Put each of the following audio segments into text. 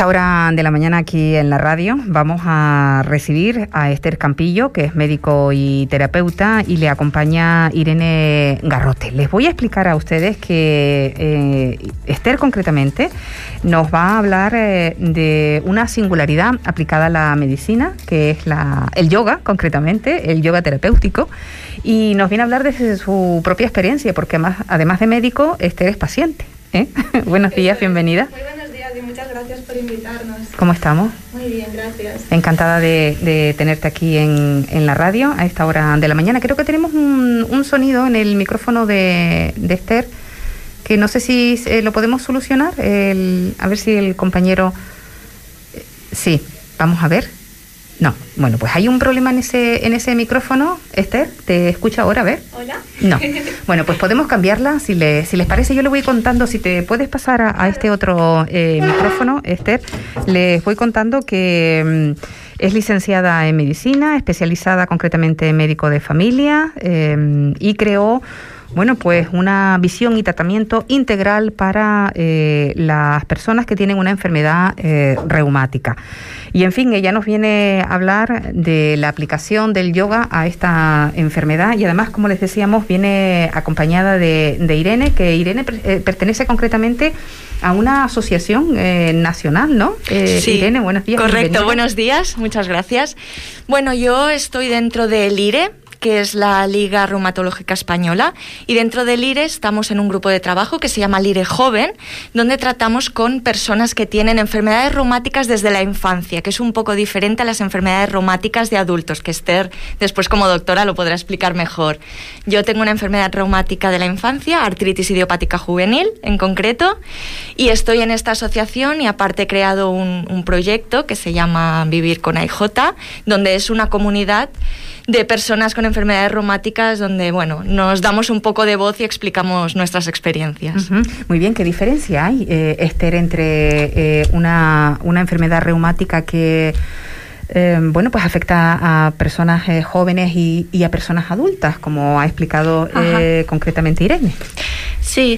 esta hora de la mañana aquí en la radio vamos a recibir a Esther Campillo, que es médico y terapeuta, y le acompaña Irene Garrote. Les voy a explicar a ustedes que Esther concretamente nos va a hablar de una singularidad aplicada a la medicina, que es el yoga, concretamente, el yoga terapéutico, y nos viene a hablar desde su propia experiencia, porque además de médico, Esther es paciente. Buenos días, bienvenida. Muy buenos días y muchas gracias por invitarnos. ¿Cómo estamos? Muy bien, gracias. Encantada de tenerte aquí en la radio a esta hora de la mañana. Creo que tenemos un sonido en el micrófono de Esther, que no sé si lo podemos solucionar. A ver si el compañero... Sí, vamos a ver. No, bueno, pues hay un problema en ese micrófono. Esther, ¿te escucha ahora? A ver. ¿Hola? No. Bueno, pues podemos cambiarla, si les parece. Yo le voy contando, si te puedes pasar a este otro micrófono, Esther. Les voy contando que es licenciada en medicina, especializada concretamente en médico de familia, y creó pues una visión y tratamiento integral para las personas que tienen una enfermedad reumática. Y en fin, ella nos viene a hablar de la aplicación del yoga a esta enfermedad, y además, como les decíamos, viene acompañada de Irene, que Irene pertenece concretamente a una asociación nacional, ¿no? Sí, Irene, buenos días. correcto, bienvenida. Buenos días, muchas gracias. Bueno, yo estoy dentro del IRE, que es la Liga Reumatológica Española, y dentro del IRE estamos en un grupo de trabajo que se llama IRE Joven, donde tratamos con personas que tienen enfermedades reumáticas desde la infancia, que es un poco diferente a las enfermedades reumáticas de adultos, que Esther después como doctora lo podrá explicar mejor. Yo tengo una enfermedad reumática de la infancia, artritis idiopática juvenil en concreto, y estoy en esta asociación, y aparte he creado un proyecto que se llama Vivir con AIJ, donde es una comunidad de personas con enfermedades reumáticas donde, nos damos un poco de voz y explicamos nuestras experiencias. Uh-huh. Muy bien, ¿qué diferencia hay, Esther, entre una enfermedad reumática que pues afecta a personas jóvenes y a personas adultas, como ha explicado concretamente Irene? Sí,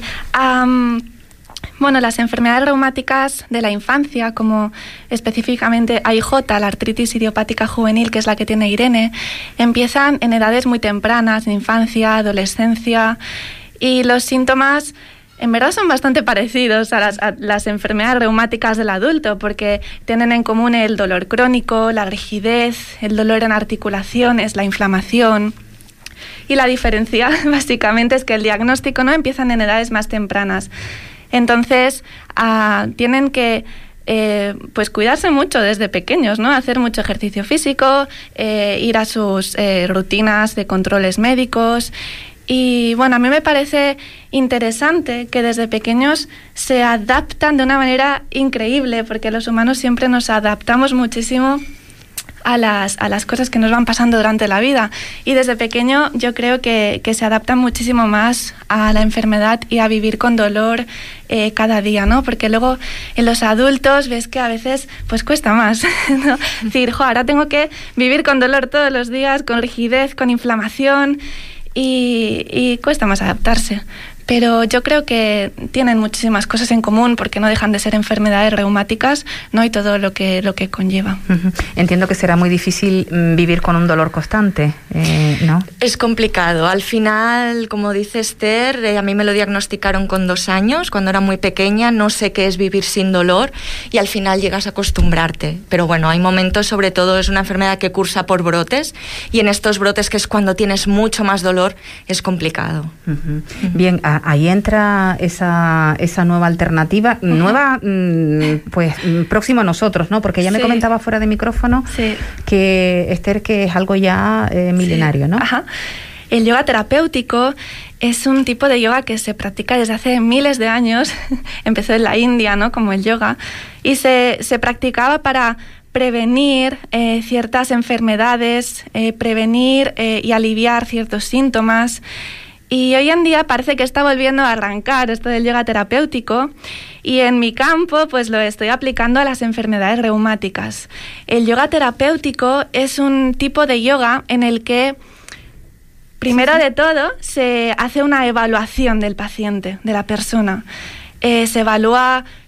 las enfermedades reumáticas de la infancia, como específicamente AIJ, la artritis idiopática juvenil, que es la que tiene Irene, empiezan en edades muy tempranas, en infancia, adolescencia, y los síntomas en verdad son bastante parecidos a las enfermedades reumáticas del adulto, porque tienen en común el dolor crónico, la rigidez, el dolor en articulaciones, la inflamación. Y la diferencia básicamente es que el diagnóstico no empiezan en edades más tempranas. Entonces, tienen que cuidarse mucho desde pequeños, ¿no? Hacer mucho ejercicio físico, ir a sus rutinas de controles médicos. Y a mí me parece interesante que desde pequeños se adaptan de una manera increíble, porque los humanos siempre nos adaptamos muchísimo a las cosas que nos van pasando durante la vida, y desde pequeño yo creo que se adaptan muchísimo más a la enfermedad y a vivir con dolor cada día, ¿no? Porque luego en los adultos ves que a veces pues cuesta más, ¿no? Decir, ahora tengo que vivir con dolor todos los días, con rigidez, con inflamación, y cuesta más adaptarse. Pero yo creo que tienen muchísimas cosas en común, porque no dejan de ser enfermedades reumáticas, ¿no? Y todo lo que conlleva. Uh-huh. Entiendo que será muy difícil vivir con un dolor constante, ¿no? Es complicado. Al final, como dice Esther, a mí me lo diagnosticaron con 2 años, cuando era muy pequeña. No sé qué es vivir sin dolor, y al final llegas a acostumbrarte. Pero hay momentos, sobre todo es una enfermedad que cursa por brotes, y en estos brotes, que es cuando tienes mucho más dolor, es complicado. Uh-huh. Uh-huh. Bien, ahí entra esa nueva alternativa, nueva, próximo a nosotros, ¿no? Porque ya me comentaba fuera de micrófono que, Esther, que es algo ya milenario, ¿no? Ajá. El yoga terapéutico es un tipo de yoga que se practica desde hace miles de años. Empezó en la India, ¿no? Como el yoga, y se practicaba para prevenir ciertas enfermedades, prevenir y aliviar ciertos síntomas. Y hoy en día parece que está volviendo a arrancar esto del yoga terapéutico, y en mi campo pues lo estoy aplicando a las enfermedades reumáticas. El yoga terapéutico es un tipo de yoga en el que primero de todo se hace una evaluación del paciente, de la persona. Se evalúa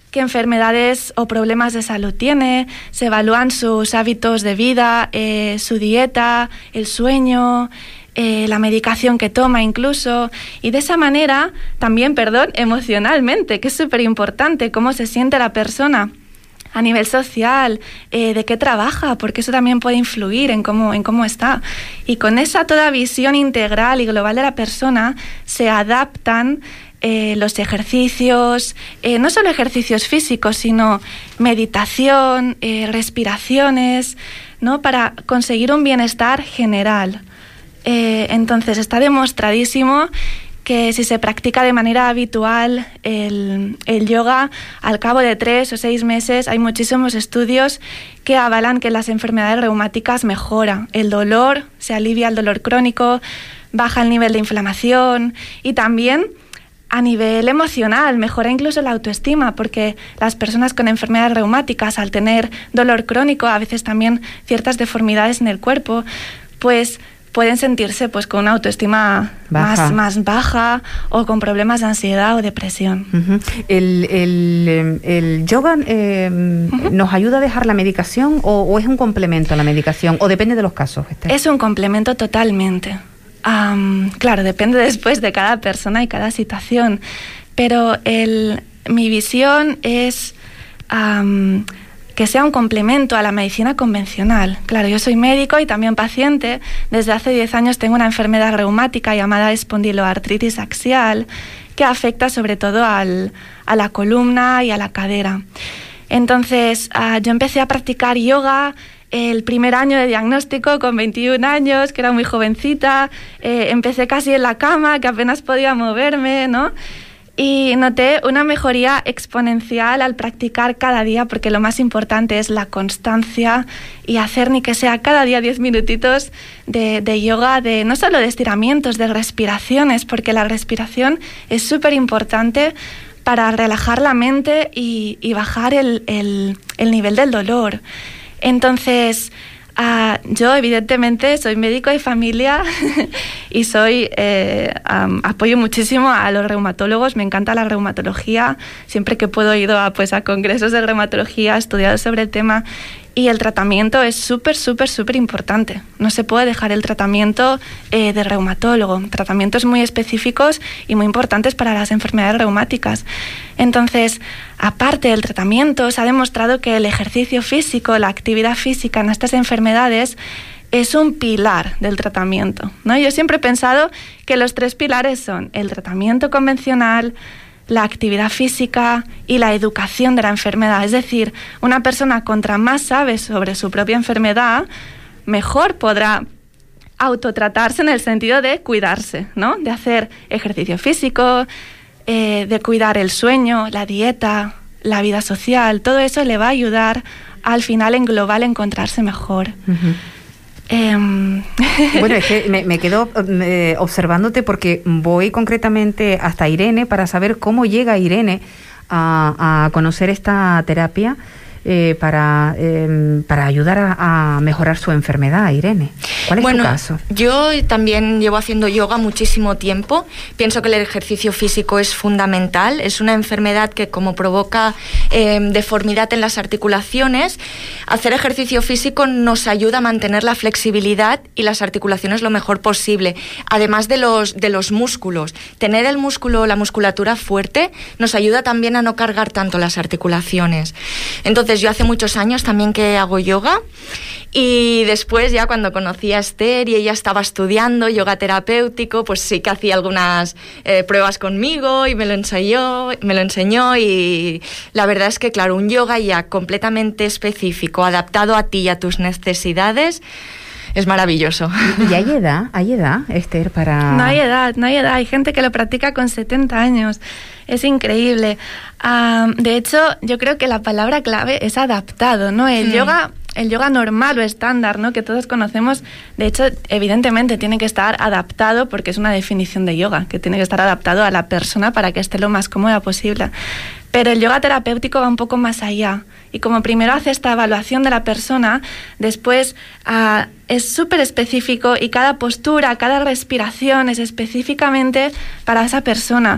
qué enfermedades o problemas de salud tiene, se evalúan sus hábitos de vida, su dieta, el sueño, la medicación que toma incluso, y de esa manera también, emocionalmente, que es súper importante, cómo se siente la persona a nivel social, de qué trabaja, porque eso también puede influir en cómo está. Y con esa toda visión integral y global de la persona se adaptan los ejercicios, no solo ejercicios físicos, sino meditación, respiraciones, ¿no? Para conseguir un bienestar general. Entonces está demostradísimo que si se practica de manera habitual el yoga, al cabo de 3 o 6 meses hay muchísimos estudios que avalan que las enfermedades reumáticas mejora el dolor, se alivia el dolor crónico, baja el nivel de inflamación y también a nivel emocional mejora incluso la autoestima, porque las personas con enfermedades reumáticas, al tener dolor crónico, a veces también ciertas deformidades en el cuerpo, pues pueden sentirse pues con una autoestima más baja o con problemas de ansiedad o depresión. Uh-huh. ¿El yoga nos ayuda a dejar la medicación o es un complemento a la medicación o depende de los casos? Es un complemento totalmente. Claro, depende después de cada persona y cada situación, pero mi visión es que sea un complemento a la medicina convencional. Claro, yo soy médico y también paciente. Desde hace 10 años tengo una enfermedad reumática llamada espondiloartritis axial que afecta sobre todo a la columna y a la cadera. Entonces, yo empecé a practicar yoga el primer año de diagnóstico con 21 años, que era muy jovencita. Empecé casi en la cama, que apenas podía moverme, ¿no? Y noté una mejoría exponencial al practicar cada día, porque lo más importante es la constancia y hacer ni que sea cada día 10 minutitos de yoga, no solo de estiramientos, de respiraciones, porque la respiración es súper importante para relajar la mente y bajar el nivel del dolor. Entonces, yo evidentemente soy médico de familia y apoyo muchísimo a los reumatólogos, me encanta la reumatología, siempre que puedo he ido a congresos de reumatología, he estudiado sobre el tema y el tratamiento es súper importante. No se puede dejar el tratamiento de reumatólogo, tratamientos muy específicos y muy importantes para las enfermedades reumáticas. Entonces, aparte del tratamiento, se ha demostrado que el ejercicio físico, la actividad física en estas enfermedades es un pilar del tratamiento, ¿no? Yo siempre he pensado que los 3 pilares son el tratamiento convencional, la actividad física y la educación de la enfermedad. Es decir, una persona contra más sabe sobre su propia enfermedad, mejor podrá autotratarse en el sentido de cuidarse, ¿no? De hacer ejercicio físico, de cuidar el sueño, la dieta, la vida social. Todo eso le va a ayudar al final en global a encontrarse mejor. Uh-huh. Bueno, es que me quedo observándote porque voy concretamente hasta Irene para saber cómo llega Irene a conocer esta terapia para ayudar a mejorar su enfermedad, Irene. ¿Cuál es tu caso? Yo también llevo haciendo yoga muchísimo tiempo. Pienso que el ejercicio físico es fundamental. Es una enfermedad que, como provoca deformidad en las articulaciones, hacer ejercicio físico nos ayuda a mantener la flexibilidad y las articulaciones lo mejor posible. Además de los músculos. Tener el músculo, la musculatura fuerte, nos ayuda también a no cargar tanto las articulaciones. Entonces, yo hace muchos años también que hago yoga y después ya cuando conocí a Esther y ella estaba estudiando yoga terapéutico, pues sí que hacía algunas pruebas conmigo y me lo enseñó y la verdad es que claro, un yoga ya completamente específico, adaptado a ti y a tus necesidades, es maravilloso. ¿Y hay edad, Esther, para...? No hay edad. Hay gente que lo practica con 70 años. Es increíble. De hecho, yo creo que la palabra clave es adaptado, ¿no? El yoga normal o estándar, ¿no? Que todos conocemos, de hecho, evidentemente tiene que estar adaptado porque es una definición de yoga, que tiene que estar adaptado a la persona para que esté lo más cómoda posible. Pero el yoga terapéutico va un poco más allá. Y como primero hace esta evaluación de la persona, después es súper específico y cada postura, cada respiración es específicamente para esa persona.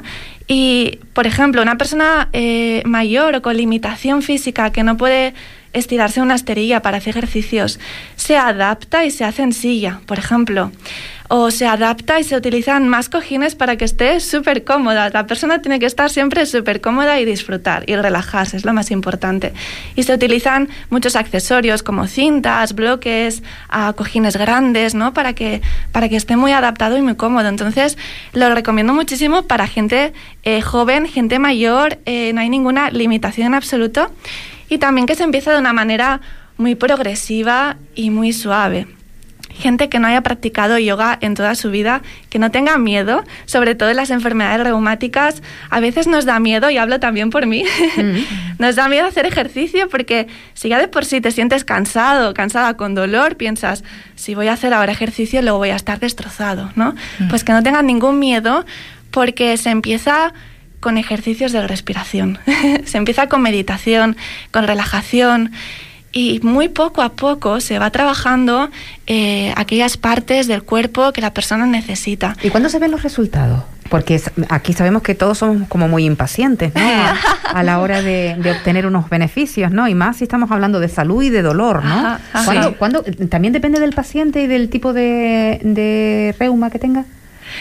Y, por ejemplo, una persona mayor o con limitación física que no puede estirarse una esterilla para hacer ejercicios, se adapta y se hace en silla, por ejemplo. O se adapta y se utilizan más cojines para que esté súper cómoda. La persona tiene que estar siempre súper cómoda y disfrutar y relajarse, es lo más importante. Y se utilizan muchos accesorios como cintas, bloques, cojines grandes, ¿no? Para que esté muy adaptado y muy cómodo. Entonces, lo recomiendo muchísimo para gente joven, gente mayor, no hay ninguna limitación en absoluto. Y también que se empiece de una manera muy progresiva y muy suave. Gente que no haya practicado yoga en toda su vida, que no tenga miedo, sobre todo en las enfermedades reumáticas. A veces nos da miedo, y hablo también por mí, nos da miedo hacer ejercicio porque si ya de por sí te sientes cansado, cansada, con dolor, piensas, si voy a hacer ahora ejercicio luego voy a estar destrozado, ¿no? Pues que no tengan ningún miedo porque se empieza con ejercicios de respiración, se empieza con meditación, con relajación. Y muy poco a poco se va trabajando aquellas partes del cuerpo que la persona necesita. ¿Y cuándo se ven los resultados? Porque aquí sabemos que todos somos como muy impacientes, ¿no? A la hora de obtener unos beneficios, ¿no? Y más si estamos hablando de salud y de dolor, ¿no? ¿Cuándo? ¿También depende del paciente y del tipo de reuma que tenga?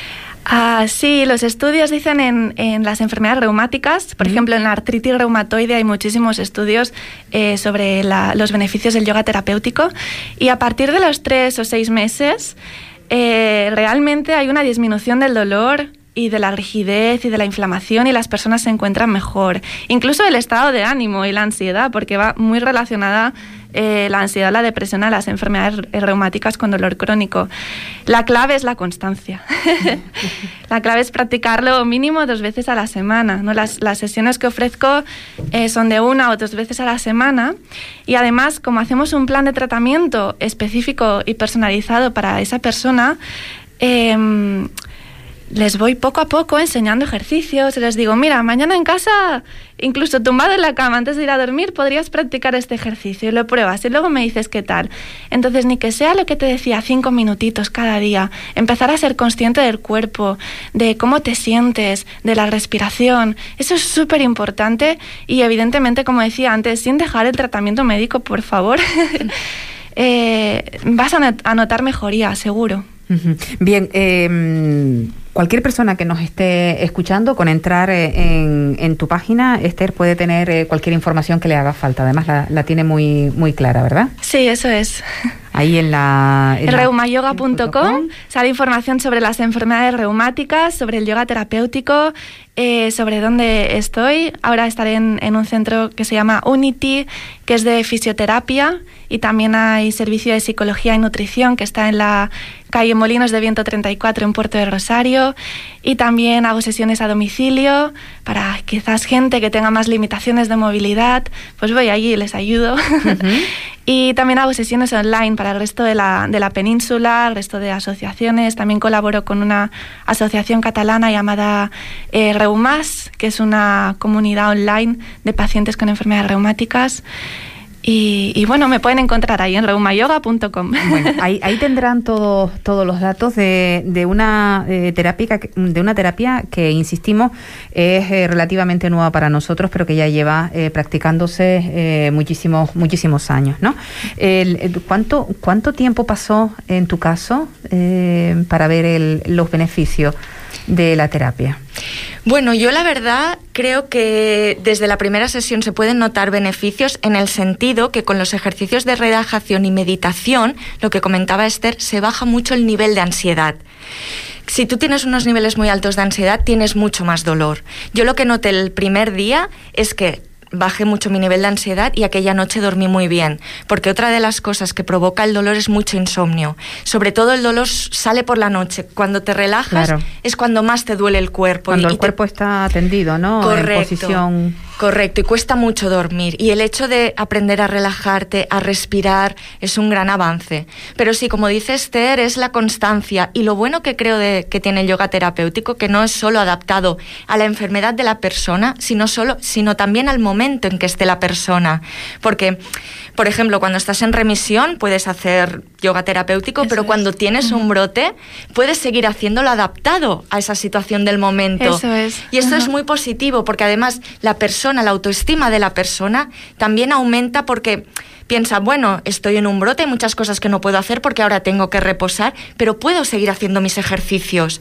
Sí, los estudios dicen en las enfermedades reumáticas, por ejemplo, en la artritis reumatoide hay muchísimos estudios sobre los beneficios del yoga terapéutico, y a partir de los 3 o 6 meses realmente hay una disminución del dolor y de la rigidez y de la inflamación, y las personas se encuentran mejor. Incluso el estado de ánimo y la ansiedad, porque va muy relacionada la ansiedad, la depresión a las enfermedades reumáticas con dolor crónico. La clave es la constancia. La clave es practicarlo mínimo 2 veces a la semana, ¿no? Las sesiones que ofrezco son de 1 o 2 veces a la semana, y además, como hacemos un plan de tratamiento específico y personalizado para esa persona, les voy poco a poco enseñando ejercicios y les digo, mira, mañana en casa, incluso tumbado en la cama antes de ir a dormir, podrías practicar este ejercicio, y lo pruebas y luego me dices qué tal. Entonces, ni que sea lo que te decía, 5 minutitos cada día, empezar a ser consciente del cuerpo, de cómo te sientes, de la respiración, eso es súper importante, y evidentemente, como decía antes, sin dejar el tratamiento médico, por favor, vas a notar mejoría, seguro. Bien, cualquier persona que nos esté escuchando, con entrar en tu página, Esther, puede tener cualquier información que le haga falta. Además, la tiene muy, muy clara, ¿verdad? Sí, eso es. Ahí en reumayoga.com sale información sobre las enfermedades reumáticas, sobre el yoga terapéutico, sobre dónde estoy. Ahora estaré en un centro que se llama Unity, que es de fisioterapia, y también hay servicio de psicología y nutrición, que está en la calle Molinos de Viento 34 en Puerto de Rosario, y también hago sesiones a domicilio para quizás gente que tenga más limitaciones de movilidad, pues voy allí y les ayudo. Y también hago sesiones online para el resto de la península, el resto de asociaciones. También colaboro con una asociación catalana llamada Reumas, que es una comunidad online de pacientes con enfermedades reumáticas. Y bueno, me pueden encontrar ahí en reumayoga.com. Bueno, ahí tendrán todos los datos de una terapia que, insistimos, es relativamente nueva para nosotros, pero que ya lleva practicándose muchísimos años, ¿no? ¿Cuánto tiempo pasó en tu caso para ver los beneficios de la terapia? Bueno, yo la verdad creo que desde la primera sesión se pueden notar beneficios, en el sentido que con los ejercicios de relajación y meditación, lo que comentaba Esther, se baja mucho el nivel de ansiedad. Si tú tienes unos niveles muy altos de ansiedad, tienes mucho más dolor. Yo lo que noté el primer día es que bajé mucho mi nivel de ansiedad, y aquella noche dormí muy bien, porque otra de las cosas que provoca el dolor es mucho insomnio. Sobre todo el dolor sale por la noche. Cuando te relajas, claro, es cuando más te duele el cuerpo. Cuando el cuerpo está tendido, ¿no? Correcto. En posición Correcto, y cuesta mucho dormir. Y el hecho de aprender a relajarte, a respirar, es un gran avance. Pero sí, como dice Esther, es la constancia. Y lo bueno que creo que tiene el yoga terapéutico, que no es solo adaptado a la enfermedad de la persona, sino también al momento en que esté la persona. Porque, por ejemplo, cuando estás en remisión puedes hacer yoga terapéutico, pero cuando tienes un brote puedes seguir haciéndolo adaptado a esa situación del momento. Eso es. Y esto es muy positivo, porque además la autoestima de la persona también aumenta, porque piensa, bueno, estoy en un brote, hay muchas cosas que no puedo hacer porque ahora tengo que reposar, pero puedo seguir haciendo mis ejercicios.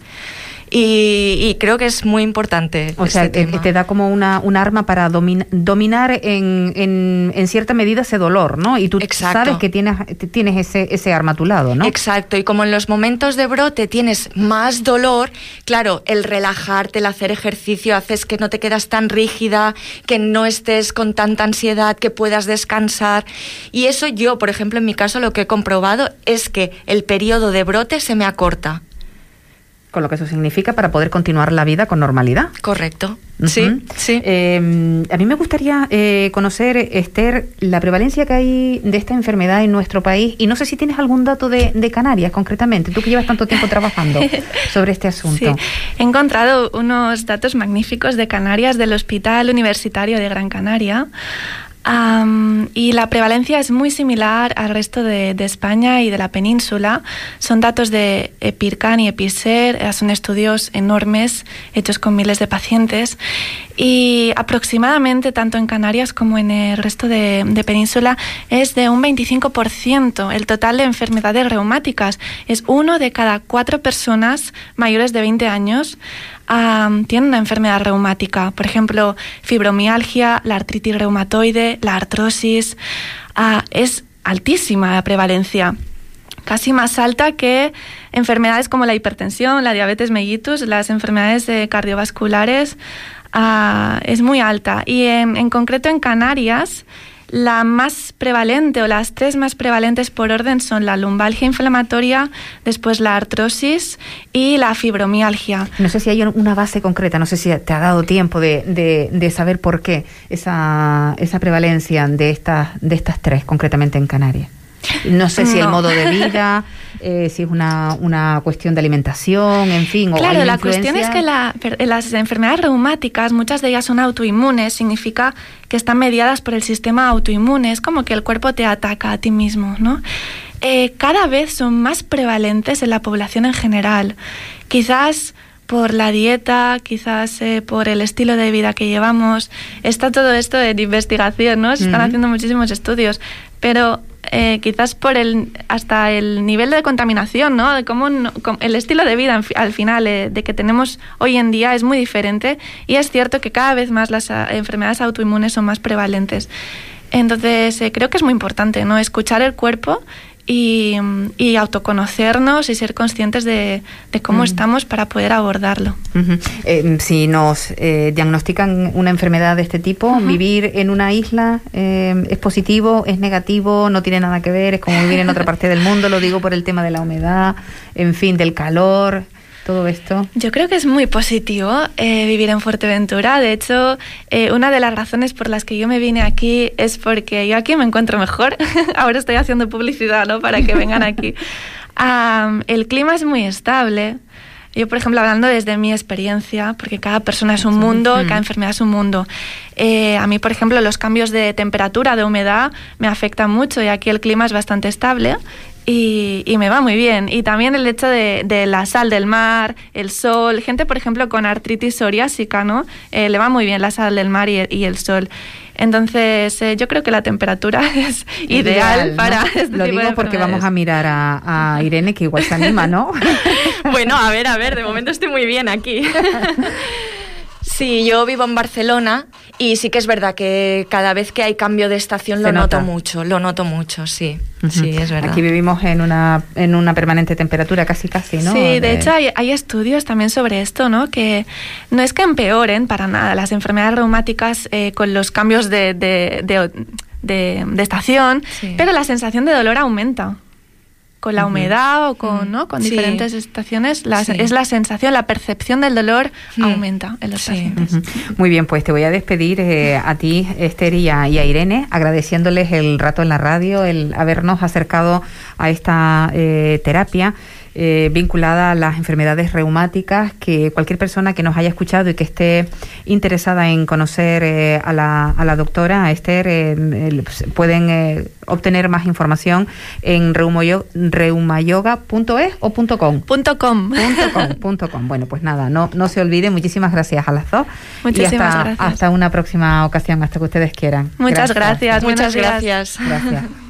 Y creo que es muy importante. O sea, te da como una arma para dominar en cierta medida ese dolor, ¿no? Y tú sabes que tienes ese arma a tu lado, ¿no? Exacto, y como en los momentos de brote tienes más dolor, claro, el relajarte, el hacer ejercicio, haces que no te quedas tan rígida, que no estés con tanta ansiedad, que puedas descansar. Y eso yo, por ejemplo, en mi caso, lo que he comprobado es que el periodo de brote se me acorta. Con lo que eso significa para poder continuar la vida con normalidad. Correcto. Uh-huh. Sí. A mí me gustaría conocer, Esther, la prevalencia que hay de esta enfermedad en nuestro país, y no sé si tienes algún dato de Canarias concretamente, tú que llevas tanto tiempo trabajando sobre este asunto. Sí. He encontrado unos datos magníficos de Canarias, del Hospital Universitario de Gran Canaria. Y la prevalencia es muy similar al resto de España y de la península. Son datos de EPIRCAN y EPISER, son estudios enormes hechos con miles de pacientes, y aproximadamente, tanto en Canarias como en el resto de península, es de un 25%. El total de enfermedades reumáticas es 1 de cada 4 personas mayores de 20 años tiene una enfermedad reumática. Por ejemplo, fibromialgia, la artritis reumatoide, la artrosis. Es altísima la prevalencia, casi más alta que enfermedades como la hipertensión, la diabetes mellitus, las enfermedades cardiovasculares. Es muy alta. Y en concreto en Canarias, la más prevalente, o las 3 más prevalentes por orden, son la lumbalgia inflamatoria, después la artrosis y la fibromialgia. No sé si hay una base concreta, no sé si te ha dado tiempo de saber por qué esa prevalencia de estas 3 concretamente en Canarias. No sé si el modo de vida, si es una cuestión de alimentación, en fin. Claro, la cuestión es que las enfermedades reumáticas, muchas de ellas son autoinmunes, significa que están mediadas por el sistema autoinmune, es como que el cuerpo te ataca a ti mismo, ¿no? Cada vez son más prevalentes en la población en general, quizás por la dieta, quizás por el estilo de vida que llevamos. Está todo esto en investigación, ¿no? Se están haciendo muchísimos estudios, pero quizás hasta el nivel de contaminación, ¿no? De cómo el estilo de vida al final de que tenemos hoy en día es muy diferente, y es cierto que cada vez más las enfermedades autoinmunes son más prevalentes. Entonces creo que es muy importante, ¿no? Escuchar el cuerpo y autoconocernos y ser conscientes de cómo estamos para poder abordarlo. Si nos diagnostican una enfermedad de este tipo, ¿vivir en una isla es positivo, es negativo, no tiene nada que ver, es como vivir en otra parte del mundo? Lo digo por el tema de la humedad, en fin, del calor, todo esto. Yo creo que es muy positivo vivir en Fuerteventura. De hecho, una de las razones por las que yo me vine aquí es porque yo aquí me encuentro mejor. Ahora estoy haciendo publicidad, ¿no?, para que vengan aquí. El clima es muy estable. Yo, por ejemplo, hablando desde mi experiencia, porque cada persona es un mundo, cada enfermedad es un mundo. A mí, por ejemplo, los cambios de temperatura, de humedad, me afectan mucho, y aquí el clima es bastante estable. Y me va muy bien. Y también el hecho de la sal del mar, el sol. Gente, por ejemplo, con artritis psoriásica, ¿no? Le va muy bien la sal del mar y el sol. Entonces, yo creo que la temperatura es ideal, ¿no?, para este tipo de enfermedades. Lo digo porque vamos a mirar a Irene, que igual se anima, ¿no? Bueno, a ver, de momento estoy muy bien aquí. Sí, yo vivo en Barcelona, y sí que es verdad que cada vez que hay cambio de estación lo noto mucho, sí. Sí, es verdad. Aquí vivimos en una permanente temperatura, casi, ¿no? Sí, de hecho hay estudios también sobre esto, ¿no? Que no es que empeoren para nada las enfermedades reumáticas con los cambios de estación, sí, pero la sensación de dolor aumenta. con la humedad o con, ¿no? con diferentes estaciones, es la sensación, la percepción del dolor aumenta en los pacientes. Muy bien, pues te voy a despedir a ti, Esther, y a Irene, agradeciéndoles el rato en la radio, el habernos acercado a esta terapia vinculada a las enfermedades reumáticas, que cualquier persona que nos haya escuchado y que esté interesada en conocer a la doctora, a Esther, pueden obtener más información en reumayoga.es o .com. .com. Bueno, pues nada, no se olviden. Muchísimas gracias a las dos. Muchísimas gracias. Hasta una próxima ocasión, hasta que ustedes quieran. Muchas gracias. Muchas gracias. Gracias.